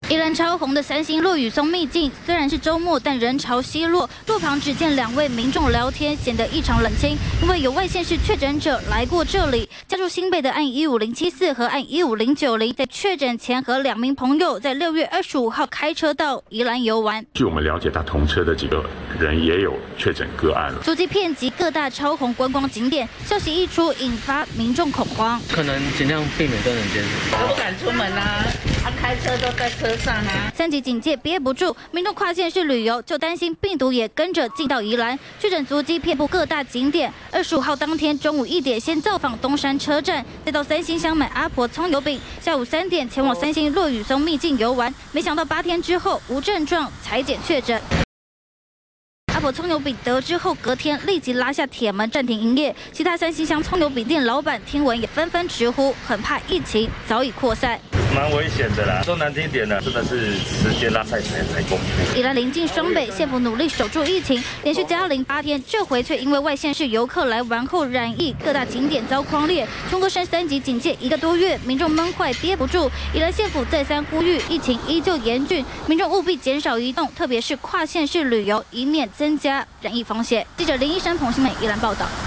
宜兰超红的三星落雨松秘境，虽然是周末，但人潮稀落。路旁只见2位民众聊天，显得异常冷清。因为有外县市确诊者来过这里。家住新北的案15074和案15090，在确诊前和2名朋友在6月25号开车到宜兰游玩。 据我们了解，他同车的几个人也有确诊个案了。 足迹遍及各大超红观光景点，消息一出，引发民众恐慌。 可能尽量避免跟人接触， 都不敢出门啊，开车都在车上啊。 3级警戒憋不住，民众跨县市旅游就担心病毒也跟着进到宜兰，确诊足迹遍布各大景点。25号当天中午1点先造访东山车站，再到三星乡买阿婆葱油饼，下午3点前往三星落雨松秘境游玩。没想到8天之后无症状裁检确诊。阿婆葱油饼得知后，隔天立即拉下铁门暂停营业。其他三星乡葱油饼店老板听闻也纷纷直呼，很怕疫情早已扩散。 蛮危险的啦，说难听一点呢，真的是时间拉太长才公布。 宜兰临近双北，县府努力守住疫情，连续加零8天，这回却因为外县市游客来玩后染疫，各大景点遭匡列。全国升3级警戒1个多月，民众闷坏憋不住。宜兰县府再三呼吁，疫情依旧严峻，民众务必减少移动，特别是跨县市旅游，以免增加染疫风险。记者林医生、彭新美宜兰报道。